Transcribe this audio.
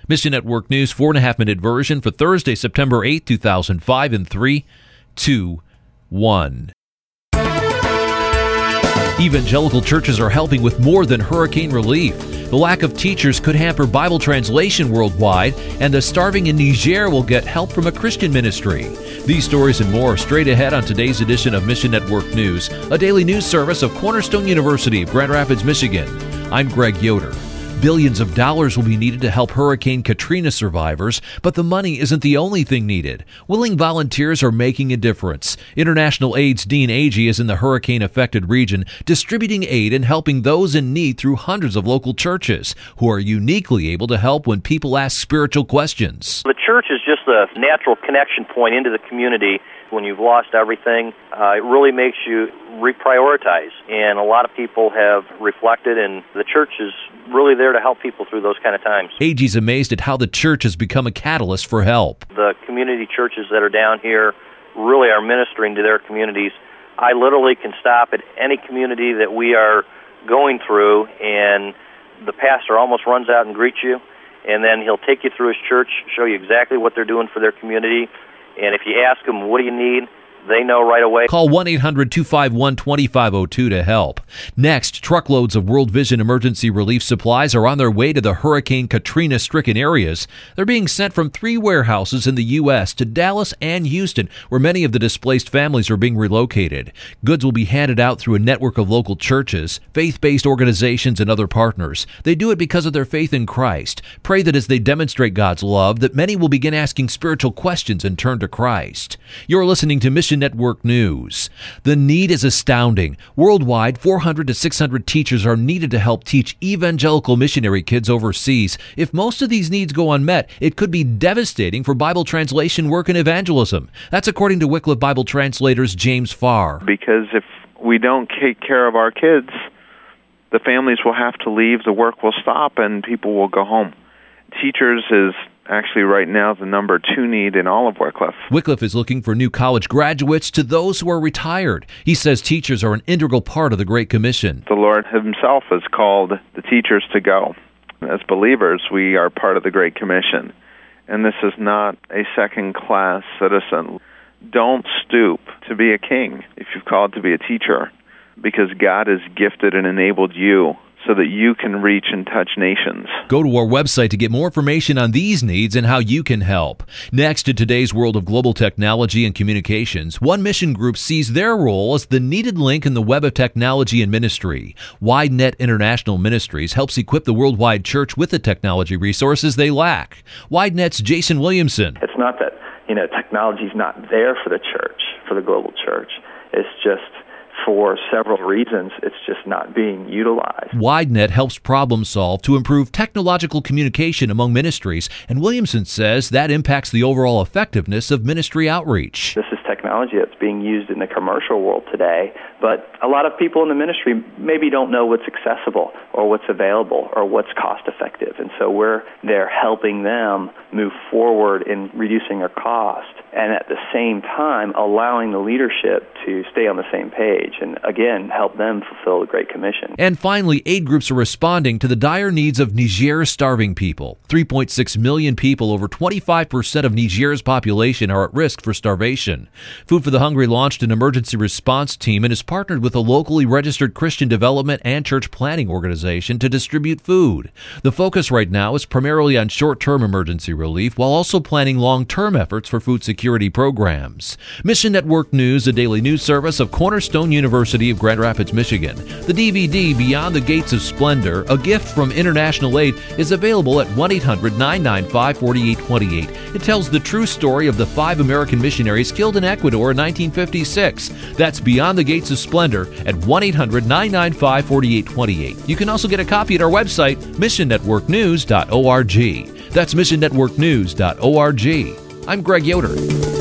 Mission Network News 4.5-minute version for Thursday, September 8, 2005 in 3, 2, 1. Evangelical churches are helping with more than hurricane relief. The lack of teachers could hamper Bible translation worldwide, and the starving in Niger will get help from a Christian ministry. These stories and more straight ahead on today's edition of Mission Network News, a daily news service of Cornerstone University of Grand Rapids, Michigan. I'm Greg Yoder. Billions of dollars will be needed to help Hurricane Katrina survivors, but the money isn't the only thing needed. Willing volunteers are making a difference. International Aid's Dean Agee is in the hurricane-affected region, distributing aid and helping those in need through hundreds of local churches, who are uniquely able to help when people ask spiritual questions. The church is just a natural connection point into the community. When you've lost everything, it really makes you reprioritize. And a lot of people have reflected, and the church is really there to help people through those kind of times. Agee's amazed at how the church has become a catalyst for help. The community churches that are down here really are ministering to their communities. I literally can stop at any community that we are going through, and the pastor almost runs out and greets you, and then he'll take you through his church, show you exactly what they're doing for their community. And if you ask them, what do you need? They know right away. Call 1-800-251-2502 to help. Next, truckloads of World Vision emergency relief supplies are on their way to the Hurricane Katrina-stricken areas. They're being sent from 3 warehouses in the U.S. to Dallas and Houston, where many of the displaced families are being relocated. Goods will be handed out through a network of local churches, faith-based organizations, and other partners. They do it because of their faith in Christ. Pray that as they demonstrate God's love, that many will begin asking spiritual questions and turn to Christ. You're listening to Mission Network News. The need is astounding. Worldwide, 400 to 600 teachers are needed to help teach evangelical missionary kids overseas. If most of these needs go unmet, it could be devastating for Bible translation work and evangelism. That's according to Wycliffe Bible translators James Farr. Because if we don't take care of our kids, the families will have to leave, the work will stop, and people will go home. Teachers is actually right now the number 2 need in all of Wycliffe. Wycliffe is looking for new college graduates to those who are retired. He says teachers are an integral part of the Great Commission. The Lord himself has called the teachers to go. As believers, we are part of the Great Commission. And this is not a second-class citizen. Don't stoop to be a king if you're called to be a teacher, because God has gifted and enabled you so that you can reach and touch nations. Go to our website to get more information on these needs and how you can help. Next, in today's world of global technology and communications, one mission group sees their role as the needed link in the web of technology and ministry. WideNet International Ministries helps equip the worldwide church with the technology resources they lack. WideNet's Jason Williamson. It's not that, technology's not there for the church, for the global church. It's just for several reasons, it's just not being utilized. WideNet helps problem solve to improve technological communication among ministries, and Williamson says that impacts the overall effectiveness of ministry outreach. This is technology that's being used in the commercial world today, but a lot of people in the ministry maybe don't know what's accessible or what's available or what's cost-effective, and so we're there helping them move forward in reducing their cost, and at the same time allowing the leadership to stay on the same page and, again, help them fulfill the Great Commission. And finally, aid groups are responding to the dire needs of Niger's starving people. 3.6 million people, over 25% of Niger's population, are at risk for starvation. Food for the Hungry launched an emergency response team and has partnered with a locally registered Christian development and church planning organization to distribute food. The focus right now is primarily on short-term emergency relief, while also planning long-term efforts for food security programs. Mission Network News, a daily news service of Cornerstone University of Grand Rapids, Michigan. The DVD, Beyond the Gates of Splendor, a gift from International Aid, is available at 1-800-995-4828. It tells the true story of the 5 American missionaries killed in Ecuador in 1956. That's Beyond the Gates of Splendor at 1-800-995-4828. You can also get a copy at our website, missionnetworknews.org. That's missionnetworknews.org. I'm Greg Yoder.